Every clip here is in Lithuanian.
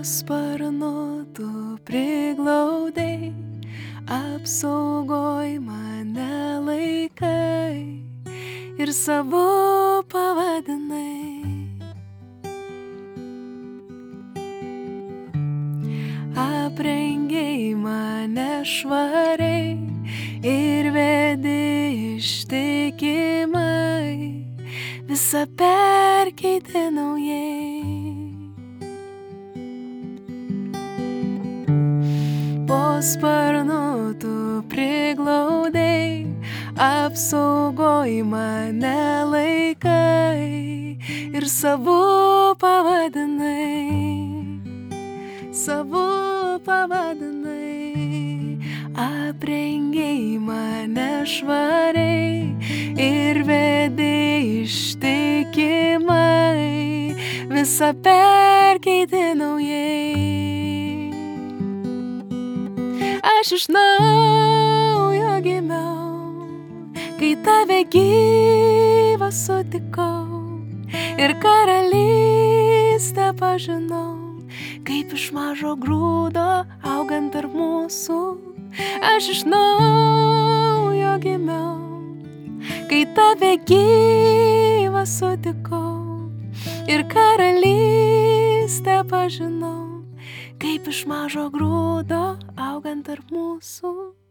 sparnu tu priglaudei, apsaugoj mane laikai ir savo pavadinai. Aprengiai mane švariai ir vedi ištikimai, visą perkeiti naujai. Po sparnu tu priglaudei, apsaugoj mane laikai ir savo pavadinai. Savo pavadinai, aprengiai mane švariai ir vedi ištikimai, visą perkeiti naujai. Aš iš naujo gimiau, kai tave gyvą sutikau ir karalystę pažinau. Kaip iš mažo grūdo augant tarp mūsų, aš iš naujo gimiau, kai tave gyvą sutikau ir karalystę pažinau. Kaip iš mažo grūdo augant tarp mūsų.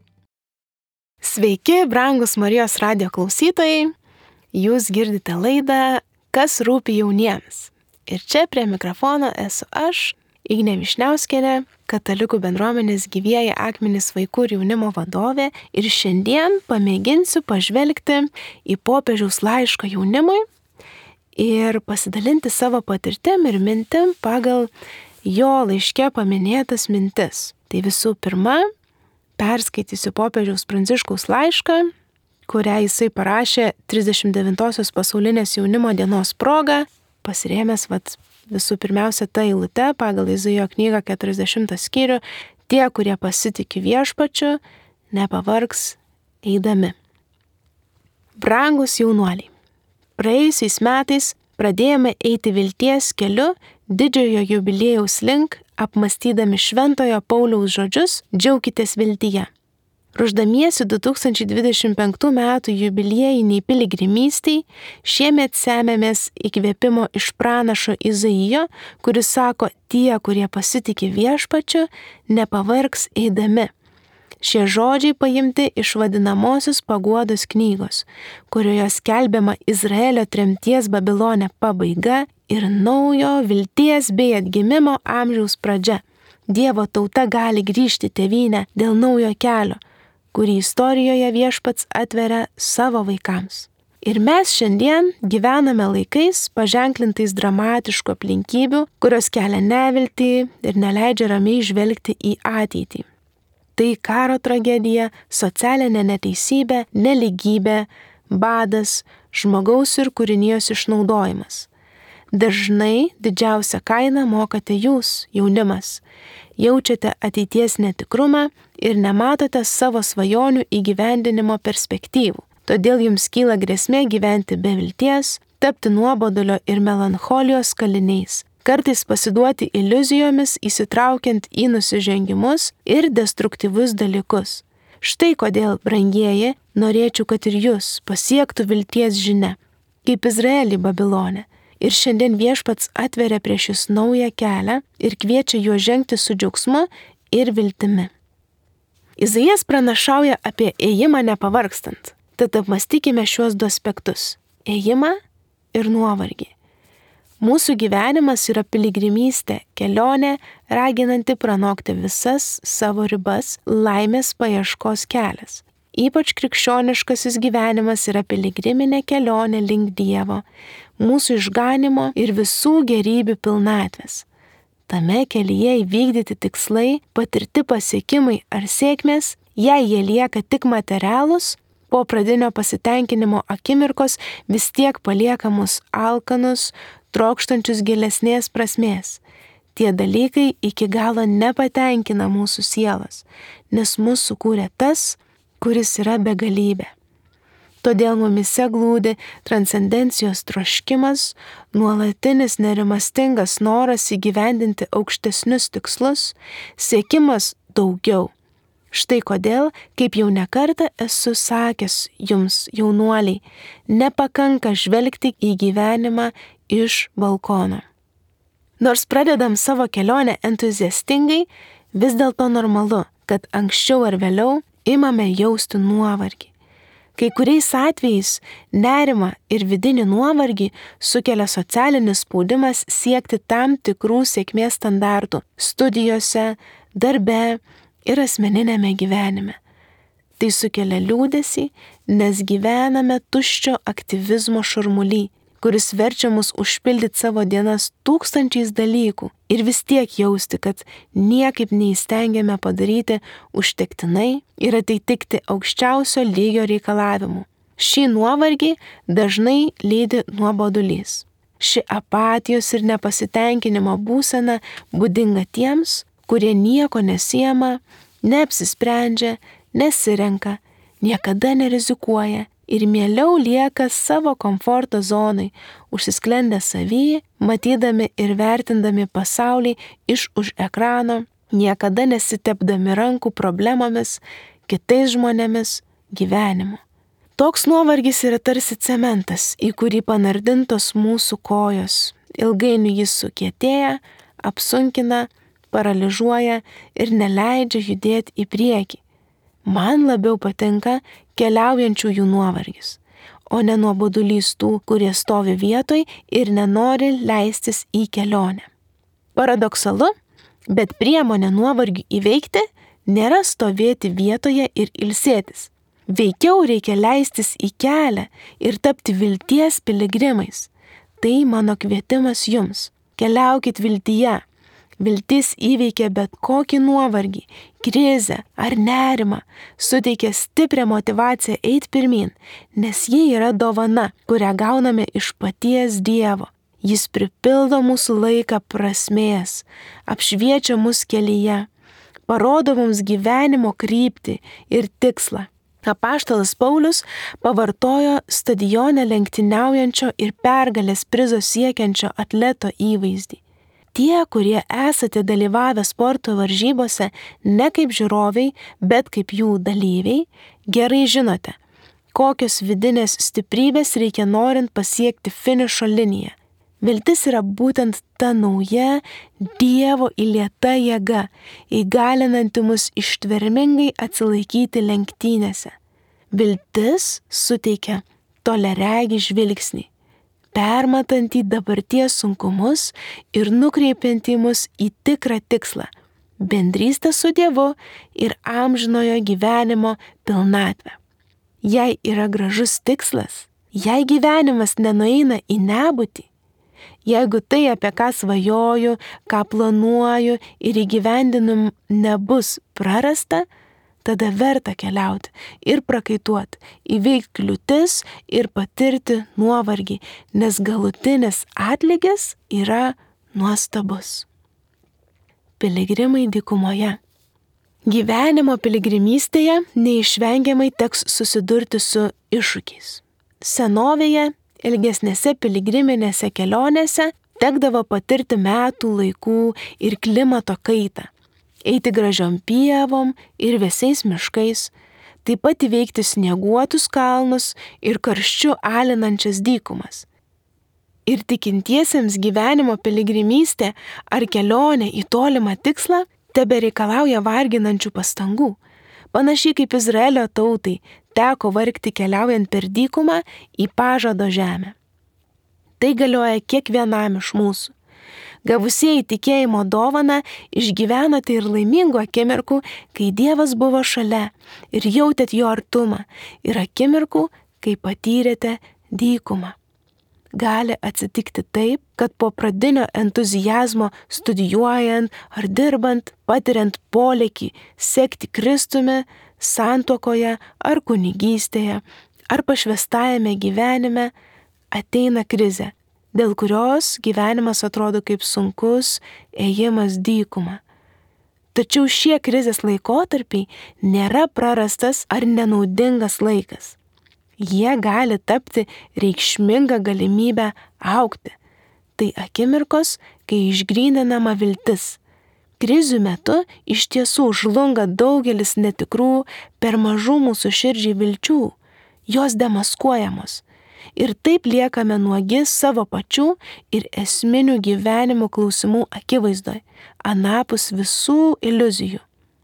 Sveiki, brangus Marijos radijo klausytojai, jūs girdite laidą Kas rūpi jauniems. Ir čia prie mikrofono esu aš, Ignė Višniauskienė, Katalikų bendruomenės Gyvieji akmenys vaikų ir jaunimo vadovė, ir šiandien pamėginsiu pažvelgti į popiežiaus laišką jaunimui ir pasidalinti savo patirtim ir mintim pagal jo laiške paminėtas mintis. Tai visų pirma, perskaitysiu popiežiaus Pranciškaus laišką, kurią jisai parašė 39-osios pasaulinės jaunimo dienos proga, pasirėmęs visų pirmiausia tą eilutę pagal Izaijo knygą 40 skyrių: tie, kurie pasitiki viešpačiu, nepavargs eidami. Brangus jaunuoliai, praėjusiais metais pradėjome eiti vilties keliu didžiojo jubiliejaus link, apmąstydami Šventojo Pauliaus žodžius "Džiaukitės viltyje". Ruošdamiesi 2025 metų jubiliejiniai piligrimystei, šiemet semėmės įkvėpimo iš pranašo Izaijo, kuris sako: tie, kurie pasitiki viešpačiu, nepavargs eidami. Šie žodžiai paimti iš vadinamosios Paguodos knygos, kurioje skelbiama Izraelio tremties Babilone pabaiga ir naujo vilties bei atgimimo amžiaus pradžia. Dievo tauta gali grįžti tėvynę dėl naujo kelio, kurį istorijoje viešpats atveria savo vaikams. Ir mes šiandien gyvename laikais paženklintais dramatiškų aplinkybių, kurios kelia neviltį ir neleidžia ramiai žvelgti į ateitį. Tai karo tragedija, socialinė neteisybė, neligybė, badas, žmogaus ir kūrinijos išnaudojimas. Dažnai didžiausią kainą mokate jūs, jaunimas. Jaučiate ateities netikrumą ir nematote savo svajonių įgyvendinimo perspektyvų. Todėl jums kyla grėsmė gyventi be vilties, tapti nuobodulio ir melancholijos kaliniais. Kartais pasiduoti iliuzijomis, įsitraukiant į nusižengimus ir destruktyvius dalykus. Štai kodėl, brangieji, norėčiau, kad ir jūs pasiektų vilties žinia, kaip Izraelį Babilone. Ir šiandien viešpats atveria prieš jūs naują kelią ir kviečia juo žengti su džiaugsmu ir viltimi. Izaijas pranašauja apie ėjimą nepavargstant. Tad apmąstykime šiuos du aspektus – ėjimą ir nuovargį. Mūsų gyvenimas yra piligrimystė, kelionė, raginanti pranokti visas savo ribas, laimės paieškos kelias. Ypač krikščioniškasis gyvenimas yra piligriminė kelionė link Dievo, mūsų išganimo ir visų gerybių pilnatvės. Tame kelyje įvykdyti tikslai, patirti pasiekimai ar sėkmės, jei jie lieka tik materialūs, po pradinio pasitenkinimo akimirkos vis tiek palieka mus alkanus, trokštančius gilesnės prasmės. Tie dalykai iki galo nepatenkina mūsų sielas, nes mus sukūrė tas, kuris yra begalybė. Todėl mumise glūdi transcendencijos troškimas, nuolatinis nerimastingas noras įgyvendinti aukštesnius tikslus, siekimas daugiau. Štai kodėl, kaip jau nekartą esu sakęs jums, jaunuoliai, nepakanka žvelgti į gyvenimą iš balkono. Nors pradedam savo kelionę entuziastingai, vis dėlto normalu, kad anksčiau ar vėliau imame jausti nuovargį. Kai kuriais atvejais nerimą ir vidinį nuovargį sukelia socialinis spaudimas siekti tam tikrų sėkmės standartų studijose, darbe ir asmeninėme gyvenime. Tai sukelia liūdesį, nes gyvename tuščio aktyvizmo šurmuly, kuris verčia mus užpildyti savo dienas tūkstančiais dalykų ir vis tiek jausti, kad niekaip neįstengiame padaryti užtektinai ir atitikti aukščiausio lygio reikalavimų. Šį nuovargį dažnai lydi nuobodulys. Ši apatijos ir nepasitenkinimo būsena būdinga tiems, kurie nieko nesiema, neapsisprendžia, nesirenka, niekada nerizikuoja ir mieliau lieka savo komforto zonai, užsisklendę savy, matydami ir vertindami pasaulį iš už ekrano, niekada nesitepdami rankų problemomis, kitais žmonėmis, gyvenimu. Toks nuovargis yra tarsi cementas, į kurį panardintos mūsų kojos. Ilgainiui jis sukietėja, apsunkina, paralyžuoja ir neleidžia judėti į priekį. Man labiau patinka keliaujančiųjų nuovargis, o ne nuobodulys tų, kurie stovi vietoj ir nenori leistis į kelionę. Paradoksalu, bet priemonė nuovargiui įveikti nėra stovėti vietoje ir ilsėtis. Veikiau reikia leistis į kelią ir tapti vilties piligrimais. Tai mano kvietimas jums. Keliaukit viltyje. Viltis įveikia bet kokį nuovargį, krizę ar nerimą, suteikia stiprią motivaciją eiti pirmyn, nes ji yra dovana, kurią gauname iš paties Dievo. Jis pripildo mūsų laiką prasmės, apšviečia mus kelyje, parodo mums gyvenimo kryptį ir tikslą. Apaštalas Paulius pavartojo stadione lenktyniaujančio ir pergalės prizo siekiančio atleto įvaizdį. Tie, kurie esate dalyvavę sporto varžybose ne kaip žiūrovai, bet kaip jų dalyviai, gerai žinote, kokios vidinės stiprybės reikia norint pasiekti finišo liniją. Viltis yra būtent ta nauja Dievo įlieta jėga, įgalinanti mus ištvermingai atsilaikyti lenktynėse. Viltis suteikia toliaregį žvilgsnį, permatantį dabarties sunkumus ir nukreipiantį mus į tikrą tikslą – bendrystę su Dievu ir amžinojo gyvenimo pilnatvę. Jei yra gražus tikslas, jei gyvenimas nenueina į nebūtį, jeigu tai, apie ką svajoju, ką planuoju ir įgyvendinu, nebus prarasta, tada verta keliauti ir prakaituoti, įveikti kliūtis ir patirti nuovargį, nes galutinis atlygis yra nuostabus. Piligrimai dykumoje. Gyvenimo piligrimystėje neišvengiamai teks susidurti su iššūkiais. Senovėje, ilgesnėse piligriminėse kelionėse tekdavo patirti metų laikų ir klimato kaitą. Eiti gražiom pievom ir vėsiais miškais, taip pat įveikti snieguotus kalnus ir karščiu alinančias dykumas. Ir tikintiesiems gyvenimo piligrimystė ar kelionė į tolimą tikslą tebereikalauja varginančių pastangų. Panašiai kaip Izraelio tautai teko vargti keliaujant per dykumą į pažado žemę. Tai galioja kiekvienam iš mūsų. Gavusieji tikėjimo dovaną išgyvenote ir laimingų akimirkų, kai Dievas buvo šalia ir jautėt jo artumą, ir akimirkų, kai patyrėte dykumą. Gali atsitikti taip, kad po pradinio entuziazmo studijuojant ar dirbant, patiriant polėkį sekti Kristumi, santuokoje ar kunigystėje, ar pašvęstajame gyvenime, ateina krizė, dėl kurios gyvenimas atrodo kaip sunkus ėjimas dykuma. Tačiau šie krizės laikotarpiai nėra prarastas ar nenaudingas laikas. Jie gali tapti reikšmingą galimybę augti. Tai akimirkos, kai išgryninama viltis. Krizių metu iš tiesų žlunga daugelis netikrų, per mažų mūsų širdžiai vilčių. Jos demaskuojamos. Ir taip liekame nuogi savo pačių ir esminių gyvenimo klausimų akivaizdoje, anapus visų iliuzijų.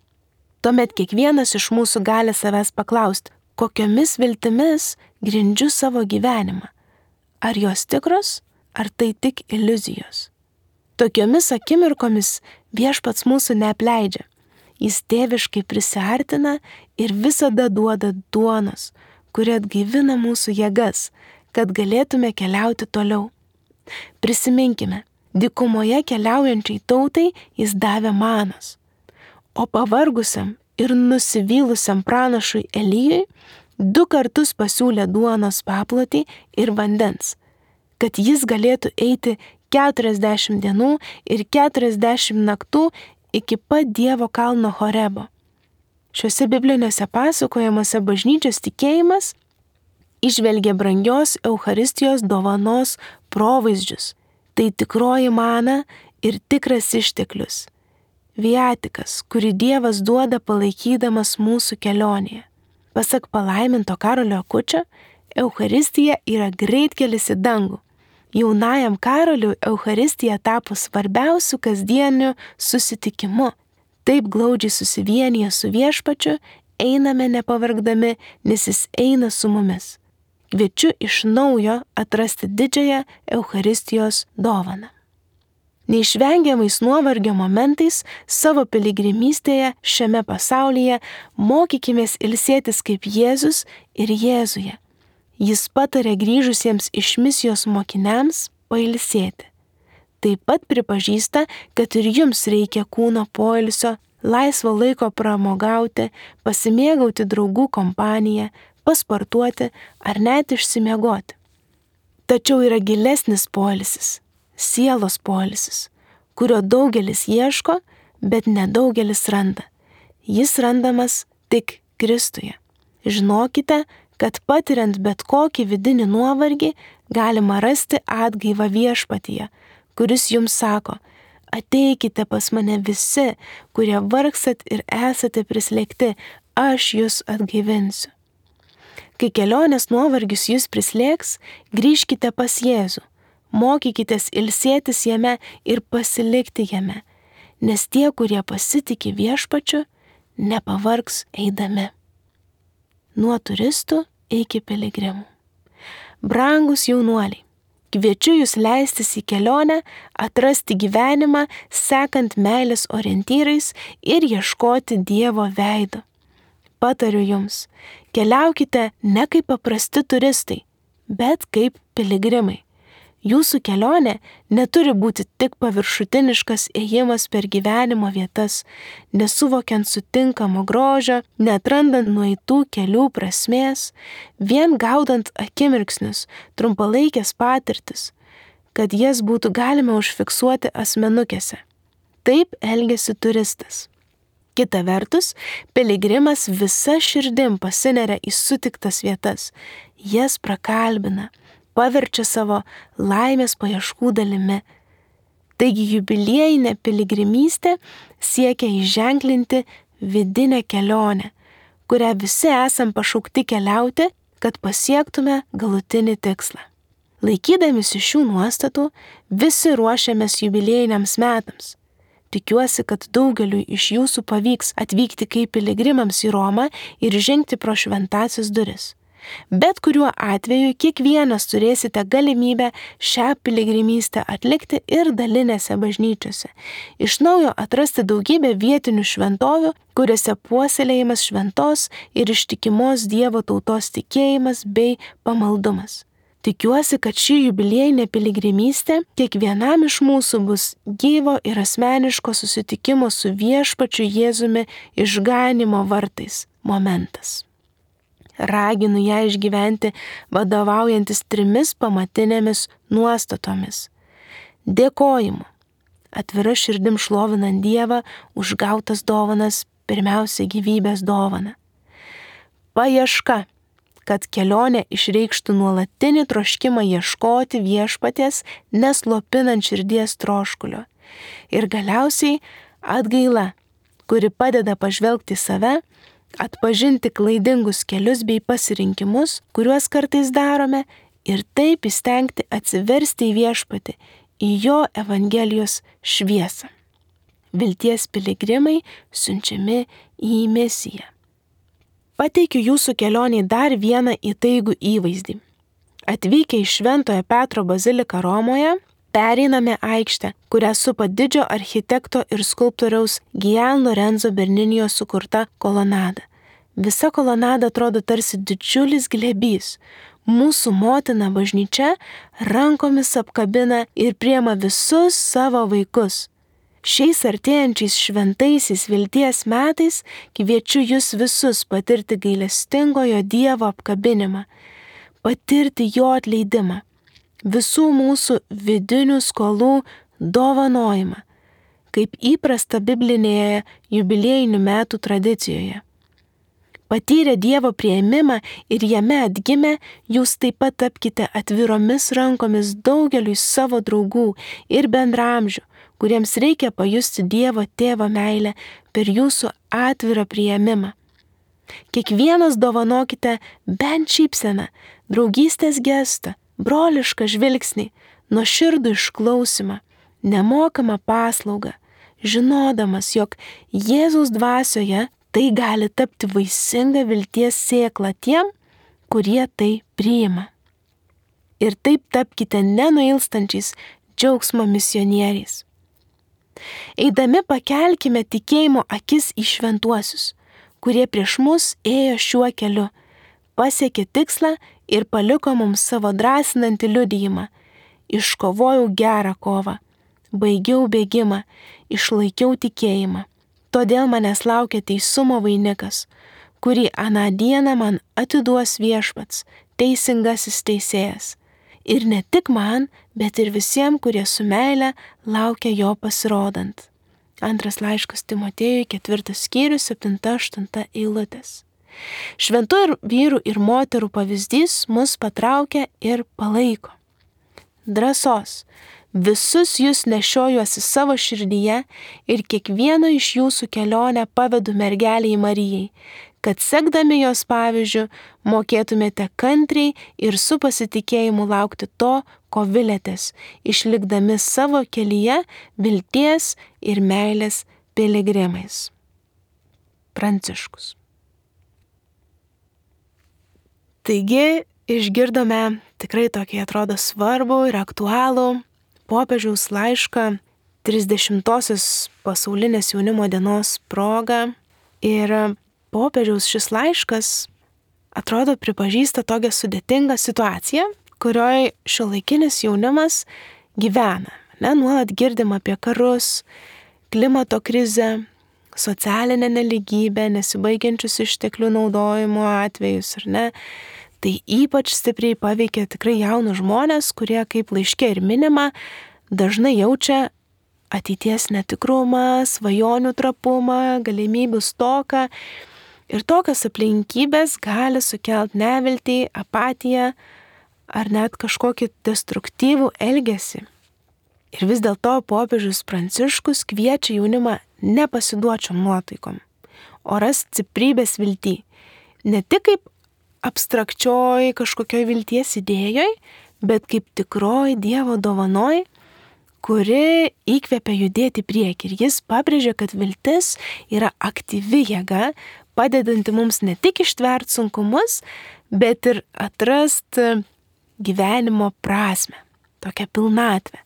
Tuomet kiekvienas iš mūsų gali savęs paklausti, kokiomis viltimis grindžiu savo gyvenimą. Ar jos tikros, ar tai tik iliuzijos? Tokiomis akimirkomis Viešpats mūsų neapleidžia. Jis tėviškai prisiartina ir visada duoda duonos, kuri atgaivina mūsų jėgas, kad galėtume keliauti toliau. Prisiminkime, dykumoje keliaujančiai tautai jis davė manos, o pavargusiam ir nusivylusiam pranašui Elijui 2 kartus pasiūlė duonos paplotį ir vandens, kad jis galėtų eiti 40 dienų ir 40 naktų iki pat Dievo kalno Horebo. Šiuose bibliniuose pasakojimuose bažnyčios tikėjimas įžvelgia brangios Eucharistijos dovanos provaizdžius. Tai tikroji mana ir tikras išteklius. Viatikas, kurį Dievas duoda palaikydamas mūsų kelionėje. Pasak palaiminto Karolio Akučio, Eucharistija yra greitkelis į dangų. Jaunajam Karoliui Eucharistija tapo svarbiausiu kasdieniu susitikimu. Taip glaudžiai susivienyje su Viešpačiu einame nepavargdami, nes jis eina su mumis. Kviečiu iš naujo atrasti didžiąją Eucharistijos dovaną. Neišvengiamais nuovargio momentais savo piligrimystėje šiame pasaulyje mokykimės ilsėtis kaip Jėzus ir Jėzuje. Jis patarė grįžusiems iš misijos mokiniams pailsėti. Taip pat pripažįsta, kad ir jums reikia kūno poilsio, laisvo laiko pramogauti, pasimėgauti draugų kompaniją, pasportuoti ar net išsimiegoti. Tačiau yra gilesnis poilsis, sielos poilsis, kurio daugelis ieško, bet nedaugelis randa. Jis randamas tik Kristuje. Žinokite, kad patiriant bet kokį vidinį nuovargį galima rasti atgaivą Viešpatyje, kuris jums sako, ateikite pas mane visi, kurie vargstat ir esate prislėgti, aš jūs atgaivinsiu. Kai kelionės nuovargis jūs prislėgs, grįžkite pas Jėzų, mokykitės ilsėtis jame ir pasilikti jame, nes tie, kurie pasitiki Viešpačiu, nepavargs eidami. Nuo turistų iki piligrimų. Brangus jaunuoliai, kviečiu jūs leistis į kelionę, atrasti gyvenimą, sekant meilės orientyrais ir ieškoti Dievo veido. Patariu jums, keliaukite ne kaip paprasti turistai, bet kaip piligrimai. Jūsų kelionė neturi būti tik paviršutiniškas ėjimas per gyvenimo vietas, nesuvokiant sutinkamo grožio, neatrandant nueitų kelių prasmės, vien gaudant akimirksnius, trumpalaikės patirtis, kad jas būtų galima užfiksuoti asmenukėse. Taip elgiasi turistas. Kita vertus, piligrimas visa širdim pasineria į sutiktas vietas, jas prakalbina, paverčia savo laimės paieškų dalimi. Taigi jubiliejinė piligrimystė siekia įženklinti vidinę kelionę, kurią visi esam pašaukti keliauti, kad pasiektume galutinį tikslą. Laikydamisi šių nuostatų, visi ruošiamės jubiliejiniams metams. Tikiuosi, kad daugeliui iš jūsų pavyks atvykti kaip piligrimams į Romą ir žengti pro šventąsias duris. Bet kuriuo atveju kiekvienas turėsite galimybę šią piligrimystę atlikti ir dalinėse bažnyčiose. Iš naujo atrasti daugybę vietinių šventovių, kuriuose puoselėjimas šventos ir ištikimos Dievo tautos tikėjimas bei pamaldumas. Tikiuosi, kad ši jubiliejinė piligrimystė kiekvienam iš mūsų bus gyvo ir asmeniško susitikimo su Viešpačiu Jėzumi išganymo vartais momentas. Raginu ją išgyventi vadovaujantis 3 pamatinėmis nuostatomis. Dėkojimu, atvira širdim šlovinant Dievą už gautas dovanas, pirmiausia gyvybės dovaną. Paieška, kad kelionė išreikštų nuolatinį troškimą ieškoti viešpaties, neslopinant širdies troškulio. Ir galiausiai atgaila, kuri padeda pažvelgti save, atpažinti klaidingus kelius bei pasirinkimus, kuriuos kartais darome, ir taip įstengti atsiversti į viešpatį, į jo Evangelijos šviesą. Vilties piligrimai siunčiami į misiją. Pateikiu jūsų kelioniai dar vieną įtaigų įvaizdį. Atvykę į Šventojo Petro baziliką Romoje, pereiname aikštę, kurią supa didžio architekto ir skulptoriaus Gian Lorenzo Berninijo sukurta kolonada. Visa kolonada atrodo tarsi didžiulis glėbys. Mūsų motina bažnyčia rankomis apkabina ir priema visus savo vaikus. Šiais artėjančiais šventaisiais vilties metais kviečiu jūs visus patirti gailestingojo Dievo apkabinimą, patirti jo atleidimą, visų mūsų vidinių skolų dovanojimą, kaip įprasta biblinėje jubiliejinių metų tradicijoje. Patyrę Dievo priėmimą ir jame atgimę, jūs taip pat tapkite atviromis rankomis daugeliui savo draugų ir bendramžių, kuriems reikia pajusti Dievo tėvo meilę per jūsų atvirą priėmimą. Kiekvienas dovanokite bent šypseną, draugystės gestą, brolišką žvilgsnį, nuoširdų išklausimą, nemokamą paslaugą, žinodamas, jog Jėzaus dvasioje tai gali tapti vaisinga vilties sėkla tiem, kurie tai priima. Ir taip tapkite nenuilstančiais džiaugsmo misionieriais. Eidami pakelkime tikėjimo akis į šventuosius, kurie prieš mus ėjo šiuo keliu, pasiekė tikslą ir paliko mums savo drąsinantį liudijimą. Iškovojau gerą kovą, baigiau bėgimą, išlaikiau tikėjimą. Todėl manęs laukia teisumo vainikas, kurį aną dieną man atiduos viešpats, teisingasis teisėjas. Ir ne tik man, bet ir visiems, kurie su meile laukia jo pasirodant. Antras laiškas Timotiejui, 4 skyrius, 7-8 eilutės. Šventų vyrų ir moterų pavyzdys mus patraukia ir palaiko. Drąsos. Visus jūs nešiojuosi savo širdyje ir kiekvieno iš jūsų kelionę pavedu mergelei Marijai, kad sekdami jos pavyzdžiu mokėtumėte kantriai ir su pasitikėjimu laukti to, ko viliatės, išlikdami savo kelyje vilties ir meilės piligrimais. Pranciškus. Taigi išgirdome tikrai tokį atrodo svarbų ir aktualų popiežiaus laišką 30-osios pasaulinės jaunimo dienos proga. Ir popiežiaus šis laiškas atrodo pripažįsta tokią sudėtingą situaciją, kurioje šiuolaikinis jaunimas gyvena. Nuolat girdim apie karus, klimato krizę, socialinę nelygybę, nesibaigiančius išteklių naudojimo atvejus, ar ne? Tai ypač stipriai paveikia tikrai jaunus žmonės, kurie, kaip laiške ir minima, dažnai jaučia ateities netikrumą, svajonių trapumą, galimybių stoką. Ir tokios aplinkybės gali sukelti neviltį, apatiją ar net kažkokį destruktyvų elgesį. Ir vis dėlto popiežius Pranciškus kviečia jaunimą nepasiduočiom nuotaikom, o rasti stiprybės viltį. Ne tik kaip abstrakčioj kažkokioj vilties idėjoj, bet kaip tikroji Dievo dovanoj, kuri įkvepia judėti prieki. Ir jis pabrėžia, kad viltis yra aktyvi jėga, padedanti mums ne tik ištverti sunkumus, bet ir atrasti gyvenimo prasmę, tokią pilnatvę.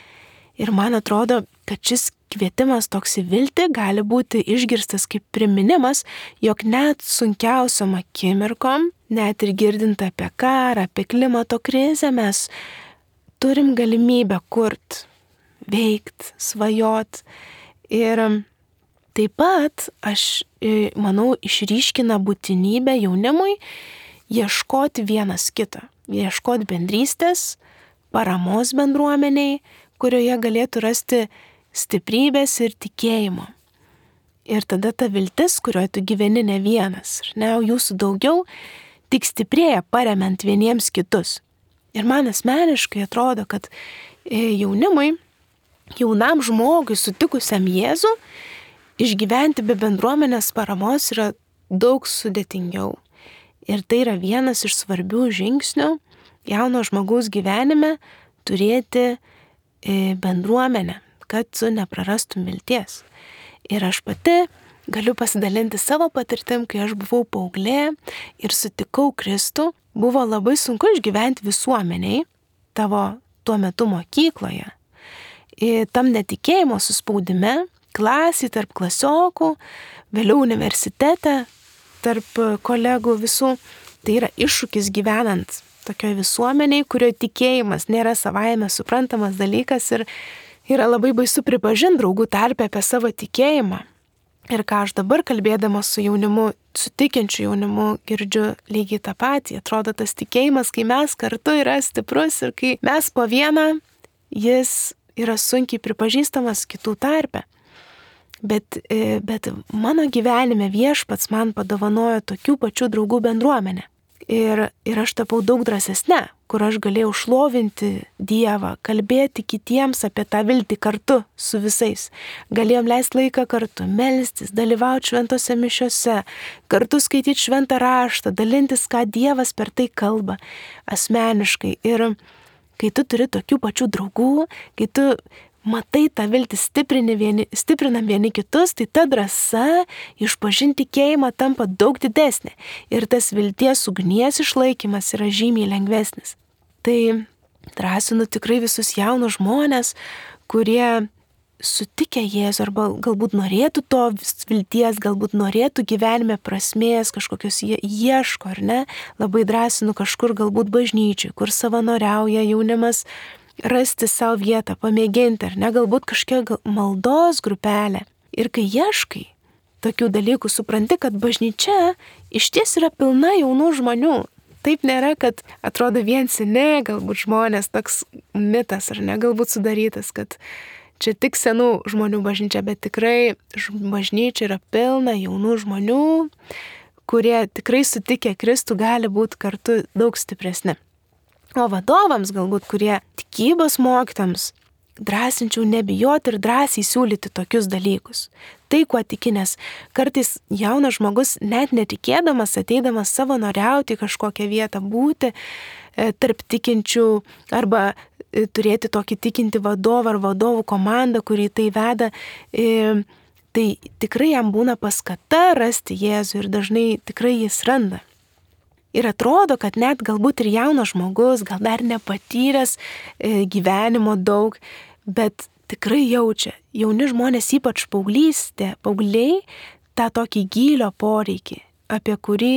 Ir man atrodo, kad šis kvietimas toks į viltį gali būti išgirstas kaip priminimas, jog net sunkiausiom akimirkom, net ir girdint apie karą, apie klimato krizę, mes turim galimybę kurt, veikt, svajot. Ir taip pat, aš manau, išryškina būtinybę jaunimui ieškoti vienas kito, ieškoti bendrystės, paramos bendruomeniai, kurioje galėtų rasti stiprybės ir tikėjimo. Ir tada ta viltis, kurioje tu gyveni ne vienas, o jūsų daugiau, tik stiprėja paremiant vieniems kitus. Ir man asmeniškai atrodo, kad jaunam žmogui sutikusiam Jėzų, išgyventi be bendruomenės paramos yra daug sudėtingiau. Ir tai yra vienas iš svarbių žingsnių jauno žmogaus gyvenime turėti bendruomenę, kad tu neprarastum vilties. Ir aš pati galiu pasidalinti savo patirtim, kai aš buvau paauglė ir sutikau Kristų, buvo labai sunku išgyventi visuomeniai, tavo tuo metu mokykloje, tam netikėjimo suspaudime, klasėje tarp klasiokų, vėliau universitete, tarp kolegų visų. Tai yra iššūkis gyvenant tokioje visuomeniai, kurioje tikėjimas nėra savaime suprantamas dalykas ir yra labai baisu pripažinti draugų tarpe apie savo tikėjimą. Ir ką aš dabar kalbėdama su jaunimu, su tikinčiu jaunimu, girdžiu lygiai tą patį. Atrodo, tas tikėjimas, kai mes kartu yra stiprus ir kai mes po vieną, jis yra sunkiai pripažįstamas kitų tarpe. Bet mano gyvenime Viešpats man padovanojo tokių pačių draugų bendruomenę. Ir aš tapau daug drąsesnė, kur aš galėjau šlovinti Dievą, kalbėti kitiems apie tą viltį kartu su visais. Galėjom leisti laiką kartu, melstis, dalyvauti šventose mišiose, kartu skaityti šventą raštą, dalintis, ką Dievas per tai kalba asmeniškai. Ir kai tu turi tokių pačių draugų, kai tu matai tą viltį stiprinam vieni kitus, tai ta drąsa išpažinti tikėjimą tampa daug didesnė. Ir tas vilties ugnies išlaikymas yra žymiai lengvesnis. Tai drąsinu tikrai visus jaunus žmonės, kurie sutikę Jėzų arba galbūt norėtų to vilties, galbūt norėtų gyvenime prasmės, kažkokios ieško, ar ne? Labai drąsinu kažkur galbūt bažnyčiai, kur savanoriauja jaunimas, rasti savo vietą, pamėginti, ar ne, galbūt kažkokia maldos grupelė. Ir kai ieškai tokių dalykų, supranti, kad bažnyčia išties yra pilna jaunų žmonių. Taip nėra, kad atrodo vien seni, galbūt žmonės, toks mitas, ar ne, galbūt sudarytas, kad čia tik senų žmonių bažnyčia, bet tikrai bažnyčia yra pilna jaunų žmonių, kurie tikrai sutikę Kristų gali būti kartu daug stipresni. O vadovams galbūt, kurie tikybos mokytams, drąsinčiau nebijoti ir drąsiai siūlyti tokius dalykus. Tai, kuo tiki, nes kartais jaunas žmogus net netikėdamas, ateidamas savanoriauti į kažkokią vietą, būti tarp tikinčių arba turėti tokį tikinti vadovą ar vadovų komandą, kurį tai veda, tai tikrai jam būna paskata rasti Jėzų ir dažnai tikrai jis randa. Ir atrodo, kad net galbūt ir jaunas žmogus, gal dar nepatyręs gyvenimo daug, bet tikrai jaučia, jauni žmonės, ypač paaugliai, tą tokį gylio poreikį, apie kurį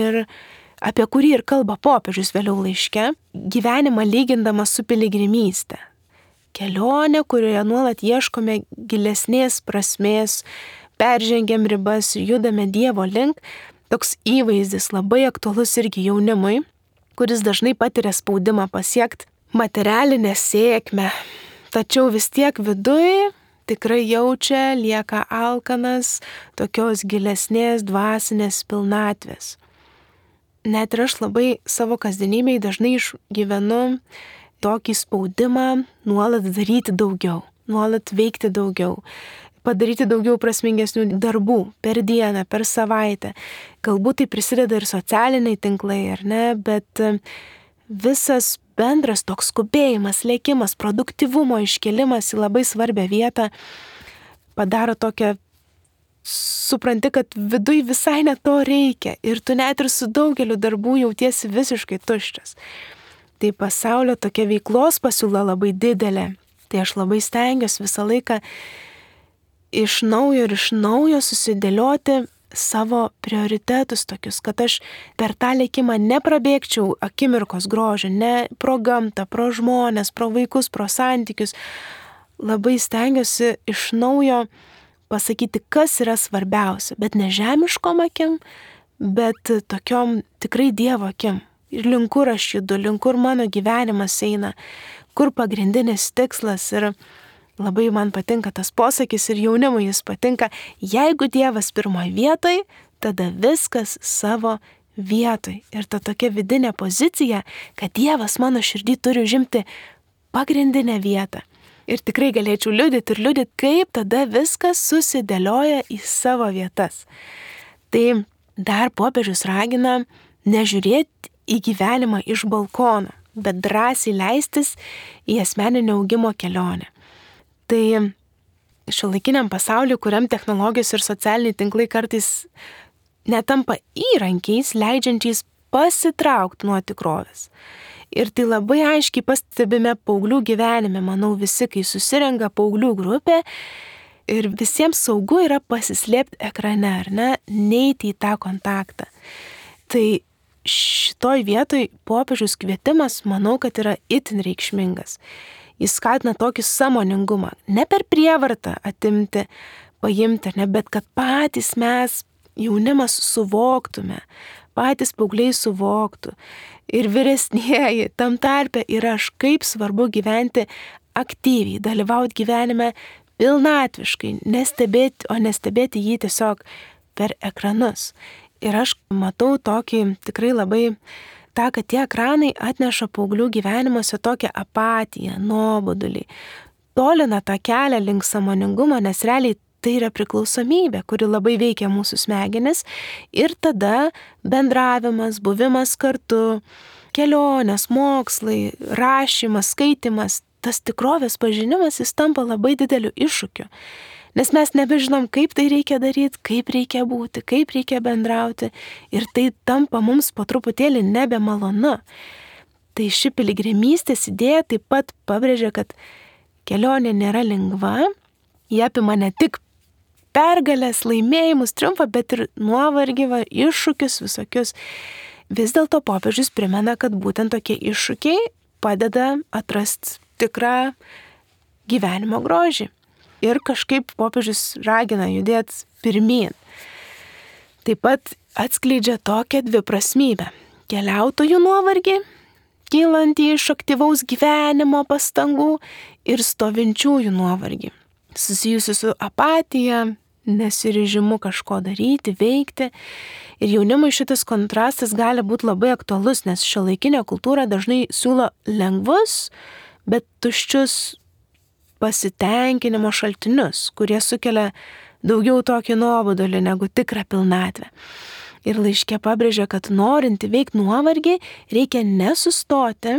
ir kalba popiežius vėliau laiške, gyvenimą lygindamas su piligrimyste. Kelionė, kurioje nuolat ieškome gilesnės prasmės, peržengiam ribas ir judame Dievo link. Toks įvaizdis labai aktualus irgi jaunimui, kuris dažnai patiria spaudimą pasiekti materialinę sėkmę, tačiau vis tiek viduj tikrai jaučia, lieka alkanas tokios gilesnės dvasinės pilnatvės. Net ir aš labai savo kasdienybėje dažnai išgyvenu tokį spaudimą nuolat daryti daugiau, nuolat veikti daugiau, padaryti daugiau prasmingesnių darbų per dieną, per savaitę. Galbūt tai prisideda ir socialiniai tinklai, ar ne, bet visas bendras toks skubėjimas, lėkimas, produktyvumo iškelimas į labai svarbią vietą padaro tokią, supranti, kad viduj visai ne to reikia ir tu net ir su daugeliu darbų jautiesi visiškai tuščias. Tai pasaulio tokia veiklos pasiūla labai didelė. Tai aš labai stengiuosi visą laiką iš naujo susidėlioti savo prioritetus tokius, kad aš per tą lėkimą neprabėgčiau akimirkos grožio, ne pro gamtą, pro žmonės, pro vaikus, pro santykius. Labai stengiuosi iš naujo pasakyti, kas yra svarbiausia, bet ne žemiškom akim, bet tokiom tikrai Dievo akim. Ir link kur aš judu, link kur mano gyvenimas eina, kur pagrindinis tikslas. Ir labai man patinka tas posakis ir jaunimui jis patinka, jeigu Dievas pirmoje vietoje, tada viskas savo vietoj. Ir ta tokia vidinė pozicija, kad Dievas mano širdį turi užimti pagrindinę vietą. Ir tikrai galėčiau liudyti, kaip tada viskas susidėlioja į savo vietas. Tai dar popiežius ragina nežiūrėti į gyvenimą iš balkono, bet drąsiai leistis į asmeninio augimo kelionę. Tai šiuolaikiniam pasauliu, kuriam technologijos ir socialiniai tinklai kartais netampa įrankiais, leidžiančiais pasitraukti nuo tikrovės. Ir tai labai aiškiai pastebime paauglių gyvenime, manau, visi, kai susirenka paauglių grupė ir visiems saugu yra pasislėpti ekrane, ar ne, neiti į tą kontaktą. Tai šitoj vietoj popiežiaus kvietimas, manau, kad yra itin reikšmingas. Jis skatina tokį sąmoningumą, ne per prievartą atimti, paimti, ne, bet kad patys mes, jaunimas, suvoktume, patys paaugliai suvoktų. Ir vyresnieji tam tarpe ir aš, kaip svarbu gyventi aktyviai, dalyvauti gyvenime pilnatviškai, nestebėti jį tiesiog per ekranus. Ir aš matau tokį tikrai labai kad tie ekranai atneša paauglių gyvenimuose tokią apatiją, nuobodulį, tolina tą kelią link sąmoningumo, nes realiai tai yra priklausomybė, kuri labai veikia mūsų smegenis ir tada bendravimas, buvimas kartu, kelionės, mokslai, rašymas, skaitimas, tas tikrovės pažinimas, jis tampa labai dideliu iššūkiu. Nes mes nebežinom, kaip tai reikia daryti, kaip reikia būti, kaip reikia bendrauti ir tai tampa mums po truputėlį nebemalonu. Tai ši piligrimystės idėja taip pat pabrėžia, kad kelionė nėra lengva, jie apima ne tik pergalės, laimėjimus, triumfą, bet ir nuovargį, iššūkius visokius. Vis dėlto popiežius primena, kad būtent tokie iššūkiai padeda atrasti tikrą gyvenimo grožį. Ir kažkaip popiežius ragina judėti pirmyn. Taip pat atskleidžia tokią dviprasmybę. Keliautojų nuovargį, kylantį iš aktyvaus gyvenimo pastangų ir stovinčiųjų nuovargį, susijusi su apatija, nesiryžimu kažko daryti, veikti. Ir jaunimui šitas kontrastas gali būti labai aktualus, nes šiuolaikinė kultūra dažnai siūlo lengvus, bet tuščius pasitenkinimo šaltinius, kurie sukelia daugiau tokį nuobodulį negu tikrą pilnatvę. Ir laiške pabrėžia, kad norint įveikti nuovargį, reikia nesustoti,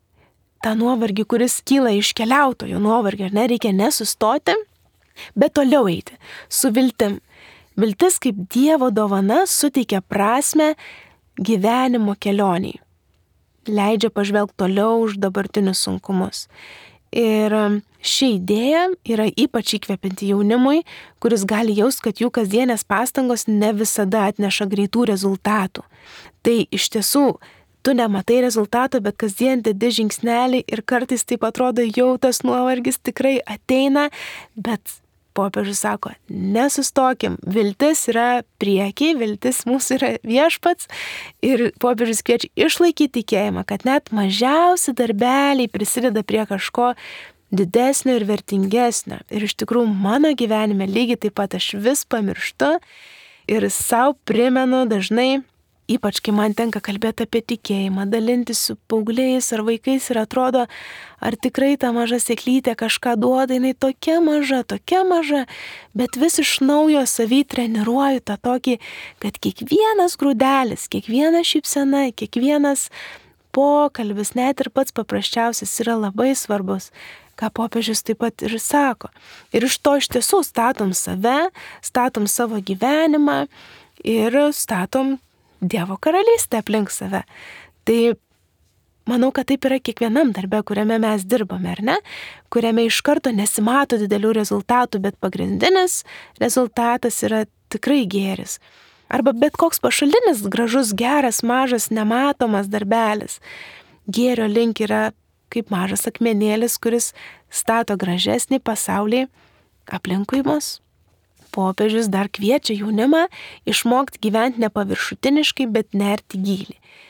tą nuovargį, kuris kyla iš keliautojo nuovargio, reikia nesustoti, bet toliau eiti, su viltim. Viltis kaip Dievo dovana suteikia prasmę gyvenimo kelioniai. Leidžia pažvelgti toliau už dabartinius sunkumus. Ir ši idėja yra ypač įkvepianti jaunimui, kuris gali jausti, kad jų kasdienės pastangos ne visada atneša greitų rezultatų. Tai iš tiesų, tu nematai rezultato, bet kasdien dedi žingsnelį ir kartais taip atrodo, jau tas nuovargis tikrai ateina, bet popiežius sako, nesustokim, viltis yra priekiai, viltis mūsų yra viešpats ir popiežius kviečia išlaikyti tikėjimą, kad net mažiausi darbeliai prisideda prie kažko didesnio ir vertingesnio. Ir iš tikrųjų mano gyvenime lygiai taip pat aš vis pamirštu ir savo primenu dažnai, ypač kai man tenka kalbėti apie tikėjimą, dalintis su paaugliais ar vaikais ir atrodo, ar tikrai ta maža sėklytė kažką duoda, jinai tokia maža, bet vis iš naujo savy treniruoju tą tokį, kad kiekvienas grūdelis, kiekviena šypsena, kiekvienas pokalbis, net ir pats paprasčiausias yra labai svarbus, ką popiežius taip pat ir sako. Ir iš to iš tiesų statom save, statom savo gyvenimą ir statom Dievo karalystę aplink save. Tai manau, kad taip yra kiekvienam darbe, kuriame mes dirbame, ar ne? Kuriame iš karto nesimato didelių rezultatų, bet pagrindinis rezultatas yra tikrai gėris. Arba bet koks pašalinis, gražus, geras, mažas, nematomas darbelis. Gėrio link yra kaip mažas akmenėlis, kuris stato gražesnį pasaulį aplinkui mus. Popiežius dar kviečia jaunimą išmokti gyventi nepaviršutiniškai, bet nerti gilį.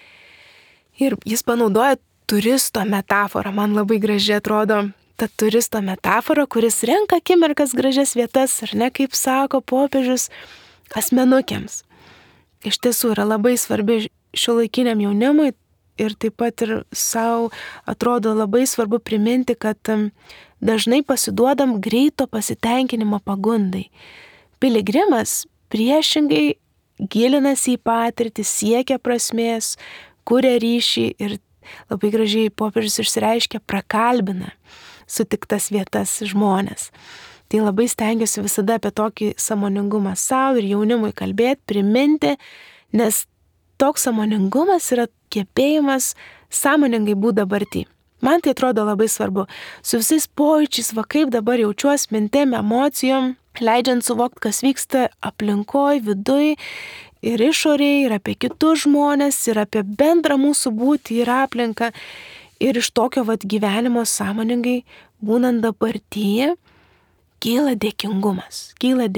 Ir jis panaudoja turisto metaforą, man labai gražiai atrodo ta turisto metafora, kuris renka akimirkas gražias vietas, ar ne, kaip sako popiežius, asmenukėms. iš tiesų yra labai svarbi šiuolaikiniam jaunimui ir taip pat ir savo atrodo labai svarbu priminti, kad dažnai pasiduodam greito pasitenkinimo pagundai. Piligrimas priešingai gilinasi į patirtį, siekia prasmės, kuria ryšį ir labai gražiai popiežius išsireiškia, prakalbina sutiktas vietas žmonės. Tai labai stengiuosi visada apie tokį sąmoningumą savo ir jaunimui kalbėti, priminti, nes toks sąmoningumas yra gebėjimas sąmoningai būti dabartį. Man tai atrodo labai svarbu. Su visais pojūčiais, va kaip dabar jaučiuosi mintim, emocijom, leidžiant suvokti, kas vyksta aplinkoj, viduj ir išorėje, ir apie kitus žmonės, ir apie bendrą mūsų būtį ir aplinką. Ir iš tokio gyvenimo sąmoningai būnant dabartyje, kyla dėkingumas,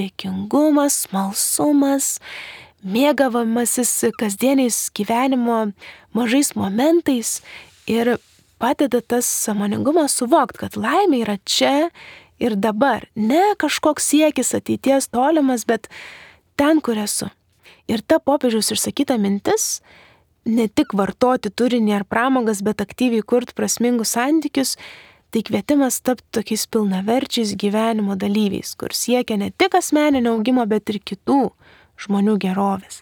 smalsumas, mėgavamasis kasdieniais gyvenimo mažais momentais ir padeda tas sąmoningumas suvokti, kad laimė yra čia ir dabar. Ne kažkoks siekis ateities tolimas, bet ten, kur esu. Ir ta popiežiaus išsakyta mintis, ne tik vartoti turinį ar pramogas, bet aktyviai kurti prasmingus santykius, tai kvietimas tapti tokiais pilnaverčiais gyvenimo dalyviais, kur siekia ne tik asmeninio augimo, bet ir kitų žmonių gerovės.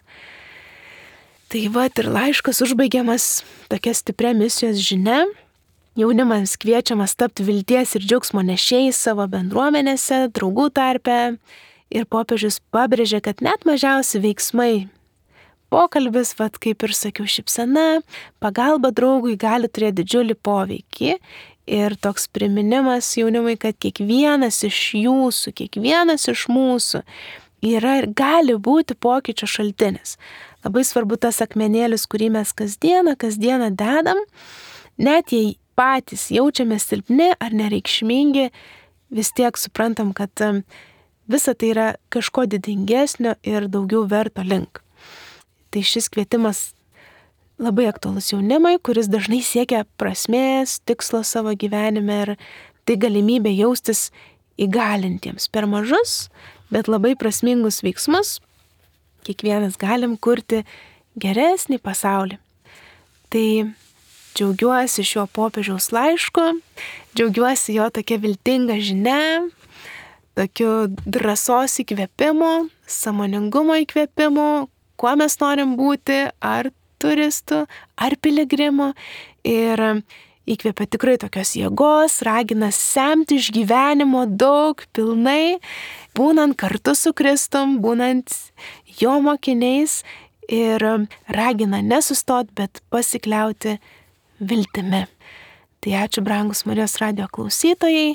Tai ir laiškas užbaigiamas tokia stipria misijos žinia. Jaunimas kviečiamas tapti vilties ir džiaugsmo nešėjais savo bendruomenėse, draugų tarpe. Ir popiežius pabrėžė, kad net mažiausi veiksmai, pokalbis, kaip ir sakiau, šypsena, pagalba draugui gali turėti didžiulį poveikį. Ir toks priminimas jaunimui, kad kiekvienas iš jūsų, kiekvienas iš mūsų yra ir gali būti pokyčio šaltinis. Labai svarbu tas akmenėlis, kurį mes kasdieną dedam, net jei patys jaučiamės silpni ar nereikšmingi, vis tiek suprantam, kad visa tai yra kažko didingesnio ir daugiau verto link. Tai šis kvietimas labai aktualus jaunimui, kuris dažnai siekia prasmės, tikslo savo gyvenime ir tai galimybė jaustis įgalintiems per mažus, bet labai prasmingus veiksmus. Kiekvienas galim kurti geresnį pasaulį. Tai džiaugiuosi šiuo popiežiaus laišku, džiaugiuosi jo tokia viltinga žinia, tokiu drąsos įkvėpimu, sąmoningumo įkvėpimu, kuo mes norim būti, ar turistų, ar piligrimų. Ir įkvėpia tikrai tokios jėgos, ragina semti iš gyvenimo daug, pilnai, būnant kartu su Kristum, būnant jo mokiniais ir ragina nesustot, bet pasikliauti viltimi. Tai ačiū, brangus Marijos radijo klausytojai.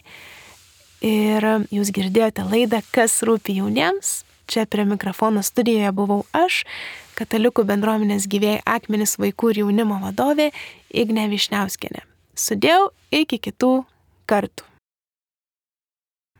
Ir jūs girdėjote laidą Kas rūpi jauniems. Čia prie mikrofono studijoje buvau aš, Katalikų bendruomenės Gyvėjai Akmenys vaikų ir jaunimo vadovė Ignė Višniauskienė. Sudėjau, iki kitų kartų.